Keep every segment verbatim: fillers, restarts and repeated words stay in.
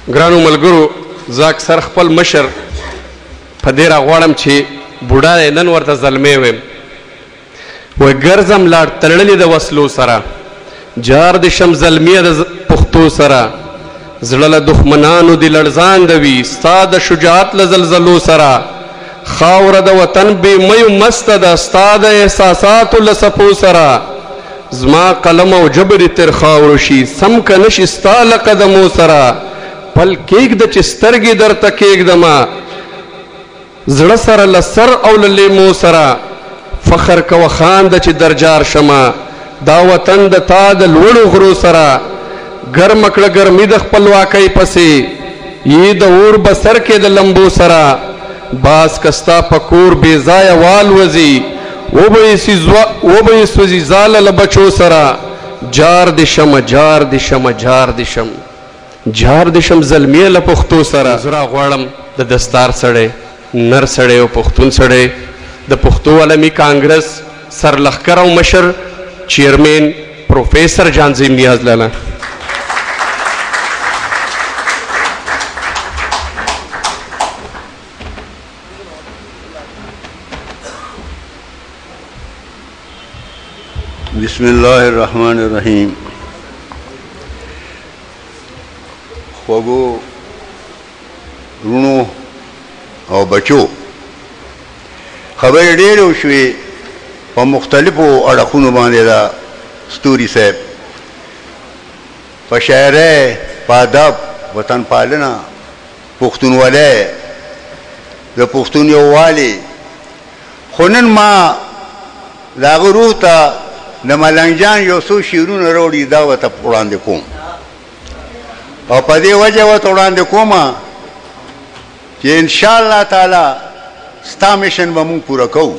ګرانو ملګرو، زه اکثر خپل مشر په دې راغواړم چې بوډا دی، نن ورته زلمی ویم. وایي ګرځم لاړ تړلې د وسلو سره، جار د شم زلمیه د پښتو سره، زړه له دښمنانو دې لړزاندوي ستا د شجاعت له زلزلو سره، خاوره د وطن بې میو مسته ده ستا د احساساتو له څپو سره، زما قلم او ژبه دې تر خاورو شي سم که نشي ستا له قدمو سره، پل کېږده چې سترګې درته کېږدمه زړه سره له سر او له لیمو سره، فخر کوه خانده چې درجار شمه دا وطن د تا د لوړو غرو سره، ګرمه کړه ګرمي د خپلواکۍ پسې یې د اور بسر کې د لمبو سره، باز کستا په کور بې ځایه والوځي وبه یې سوځي زاله له بچو سره، جار دې شمه جار دې شمه جار دې شم جار دې شم زلمیه له پښتو سره. زه راغواړم د دستار سړی، نر سړی او پښتون سړی، د پښتو علمي کانګرس سرلښکر او مشر چیرمین پروفیسر جانظیم نیاز لالا. بسم الله الرحمن الرحیم. خوږو رونو او بچو، خبرې ډېرې وشوې په مختلفو اړخونو باندې د ستوري صاحب، په شاعرۍ، په ادب، وطن پالنه، پښتونولۍ، د پښتون یووالي. خو نن ما د هغه روح ته د ملنګ جان یو څو شعرونه راوړي، دا ورته وړاندې کوم او په دې وجه ورته وړاندې کومه چې انشاءالله تعالی ستا میشن به مونږ پوره کوو.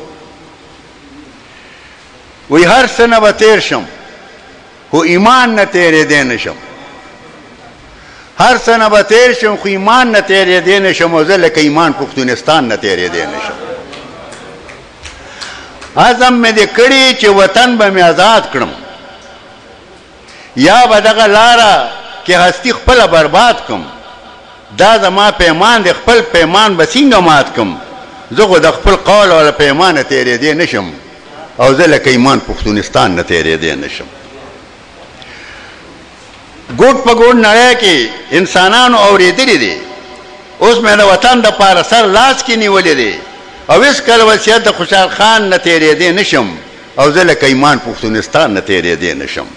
وی هر څه نه به تېر شم خو ایمان نه تېرېدی نه شم، هر څه نه به تېر شم خو ایمان نه تېرېدی نه شم، او زه لکه ایمان پښتونستان نه تېرېدی نه شم. عزم مې دې کړي چې وطن به مې آزاد کړم، یا به دغه لاره کې هستي خپله برباد کړم. دا زما پیمان دی، خپل پیمان به څنګه مات کړم؟ زه خو د خپل قول او پیمانه تېرېدی نه شم، او زه لکه ایمان پښتونستان نه تېرېدی نه شم. ګوټ په ګوټ نړۍ کې انسانانو اورېدلي دي، اوس مې د وطن دپاره سر لاس کې نیولی دی، او هېڅکله وصیت د خوشحال خان نه تېرېدی نه شم، او زه لکه ایمان پښتونستان نه تېرېدی نه شم.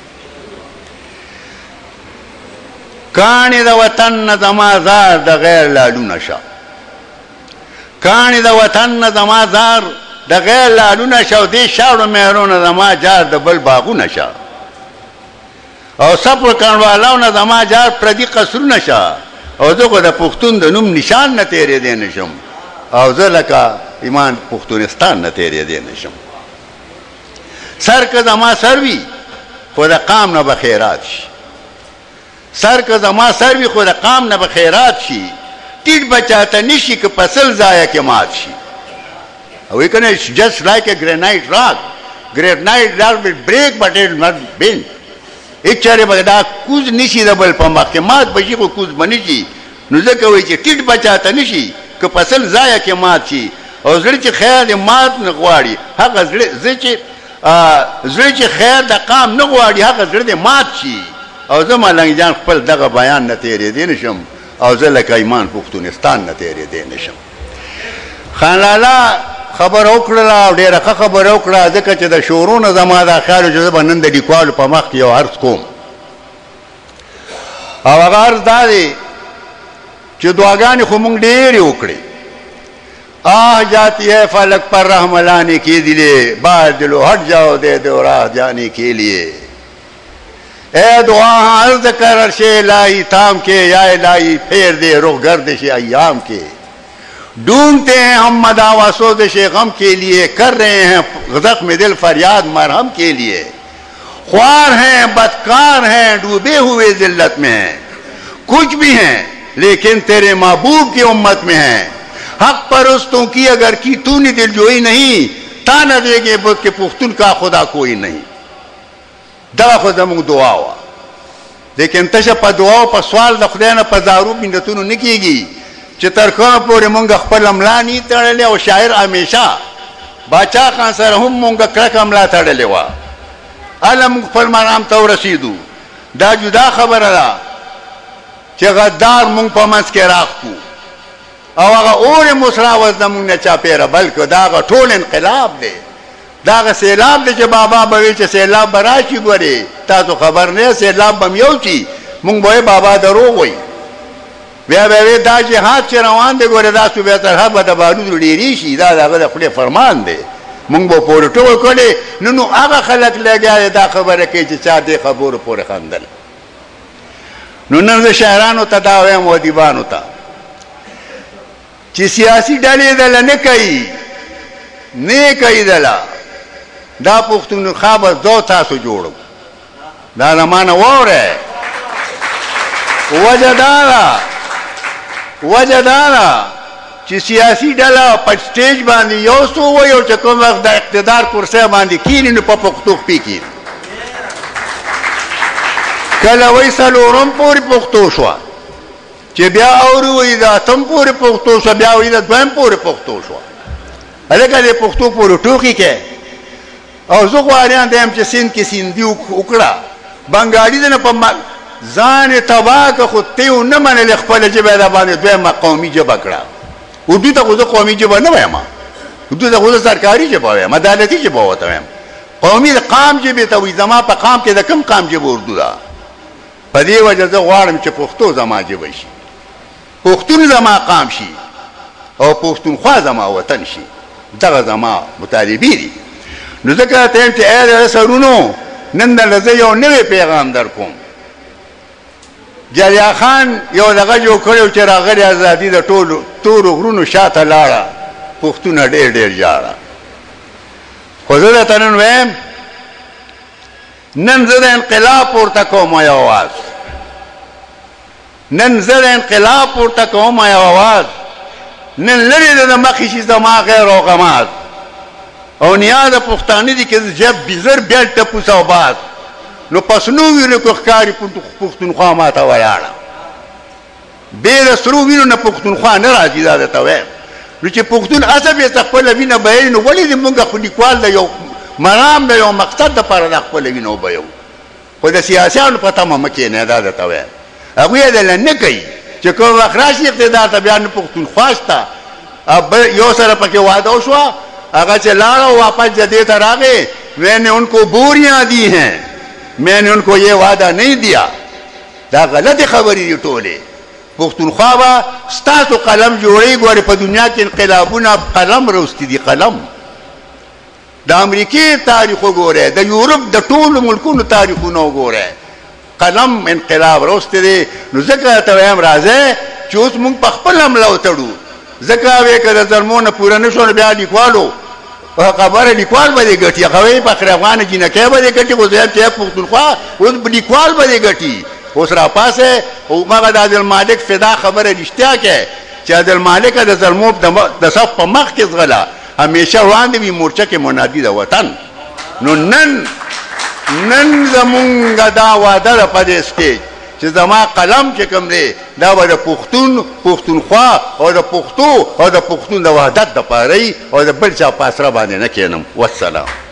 کاڼې د وطن نه زما زار د غیر لاډونه شه، کاڼې د وطن نه زما زار د غیر لاډونه شه، او دې شاړو مهرونه زما جار د بل باغونه شه، او صبر کنډوالو نه زما جار پردي قصرونه شه، او زه خو د پښتون د نوم نشان نه تېرېدی نه شم، او زه لکه ایمان پښتونستان نه تېرېدی نه شم. سر که زما سر وي خو د قام نه به خیرات شي، سر که زما سر وي خو د قام نه به خیرات شي، ټیټ به چاته نشي که پسل ځایه کې مات شي. او وی کنه just like a granite rock, granite rock will break but it will not bend. هیڅ چارې به دا کوز نشي د بل په مخ کې، مات به شي خو کوز به نه شي. نو ځکه وایي چې ټیټ به چاته نشي که پسل ځایه کې مات شي، او زړه چې خیر د مات نه غواړي هغه زړه چې زړه چې خیر د قام نه غواړي هغه زړه د مات شي. او زه ملنګ جان خپل دغه بیان نه تېرېدی نه شم، او زه لکه ایمان پښتونستان نه تېرېدی نه شم. خان لالا خبره وکړله، او ډېره ښه خبره وکړه، ځکه چې د شعرونو زما دا خیال و چې زه به نن د لیکوالو په مخ کې یو عرض کوم، او هغه عرض دا دی چې دعاګانې خو مونږ ډېرې وکړې. آه جاتی ہے فلک پر رحم لانے کے لیے، باہر دلو ہٹ جاؤ دے دو راہ جانے کے لیے. اے دعا عرض کر عرش الہی تھام کے، یا الہی پھیر دے رخ گردش ایام کے. ڈھونڈتے ہیں ہم مداوا سوزش غم کے لیے، کر رہے ہیں زخم دل فریاد مرہم کے لیے. خوار ہیں بدکار ہیں ڈوبے ہوئے ذلت میں ہیں، کچھ بھی ہیں لیکن تیرے محبوب کی امت میں ہیں. حق پرستوں کی اگر کی تو نے دل جوئی نہیں، تانا دے گے بت کے پختون کا خدا کوئی نہیں. دا خو زموږ دعا وه لیکن تشه په دعا او په سوال د خدای نه په زارو مینتونو نه کېږي چې تر کومه پورې مونږ خپل ملا نه تړلې او شاعر همیشه باچا خان سره هم مونږ کلکه ملا تړلې وه هله مونږ خپل مرام ته ورسېدو دا جدا خبره ده چې غدار مونږ په منځ کې راښکو او هغه اورې مسراوز د مونږ نه چاپېره بلکې دا هغه ټول انقلاب دی دا هغه سیلاب دی چې بابا به وایي چې سیلاب به راشي ګورې تاسو خبر نه یې سیلاب به م یو شي مونږ به بابا دروغ وایي بیا به وایي دا جهاد چې روان دی ګورې دا صوبې سرحد به د بارودو ډېرې شي دا د هغه د خدای فرمان دی مونږ به پورې ټول کړی نو نو هغه خلک لګیا دی دا خبره کوي چې چا دې خبرو پورې خندل نو نن زه شاعرانو ته دا وایم او ادیبانو ته چې سیاسي ډلې دله نه کوي نه کوي دله دا پښتونخوا به زه تاسو جوړو دا له ما نه واورئ وجه دا ده وجه دا ده چې سیاسي ډله په سټیج باندې یو څه وایي او چې کوم وخت د اقتدار کرسۍ باندې کښېني نو په پښتو خپې کښېني کله وایي څلورم پورې پښتو شوه چې بیا اوري وایي د اتم پورې پښتو شوه بیا وایي د دویم پورې پښتو شوه هلکه د پښتو پورې ټوکې کوې او زه غواړم دیم چې سیند کې سیندي وکړه بنګالي د نه په ځان یې تباه که خو ته یې ونه منلې خپله ژبه یې د باندې دویمه قومي ژبه کړه اردو ته خو زه قومي ژبه نه وایم اردو ته خو زه سرکاري ژبه وایم عدالتي ژبه ورته وایم قومي د قام ژبې ته وایي زما په قام کې د کوم قام ژبه اردو ده په دې وجه زه غواړم چې پښتو زما ژبه شي پښتون زما قام شي او پښتونخوا زما وطن شي دغه زما مطالبې دي نو ځکه ته یم چې ای سرونو نن درله زه یو نوی پیغام در کوم جلیا خان یو دغه جوړ کړی چې راغلی ازادي د ټولو تورو غرونو شاته لاړه پښتونه ډېر ډېر ژاړه خو زه درته نن وایم نن زه د انقلاب پورته کوم یو اواز نن زه د انقلاب پورته کوم یو اواز نن لرې د مخې شي زما غیر او غماز او نیا د پښتانه دي که جب بیزر بیا ټپوس او باز نو پس نو وینو که ښکاري پښتونخوا ماته ولاړه بې د سرو وینو نه پښتونخوا نه راځي دا درته وایم نو چې پښتون اصل یې خپله وینه بهوي نو ولې دې مونږ خو لیکوال د یو مرام د یو مقصد دپاره د خپله وینه وبهیو خو د سیاسیانو په تمه مه کښېنئ دا درته وایم هغوی یې دله نه کوي چې کوم وخت راشي اقتدار ته بیا نه پښتونخوا شته یو سره پکې واده وشوه هغه چې لاړه واپس جدې ته راغې میں نے ان کو بوریاں دی ہیں میں نے ان کو یہ وعدہ نہیں دیا دا غلط خبرې دي ټولې پښتونخوا به ستاسو قلم جوړوي ګورې په دنیا کې انقلابونه قلم روستي دي قلم د امریکې تاریخ وګورئ د یورپ د ټولو ملکونو تاریخونه وګورئ قلم انقلاب روستی دی نو ځکه ته وایم راځئ چې اوس مونږ په خپله ملا وتړو ځکه وایې که د ظلمو نه پوره نه شو نو بیا لیکوالو خبره لیکوال به دې ګټي هغه وایي فخر افغان جینکۍ به دې ګټي خو زه یم چې پښتونخوا اوس لیکوال به دې ګټي اوس راپاسې او مغه د عبدالمالک فدا خبره رښتیا کې چې عبدالمالک د ظلمو د صف په مخ کې ځغله همیشه وړاندې وي مورچه کې منادي د وطن نو نن نن زمونږ دا وعده ده په دې سټیج چې زما قلم چې کوم دی دا به د پښتون پښتونخوا او د پښتو او د پښتون د وحدت دپاره وي او د بل چا په اسره باندې نه کښېنم والسلام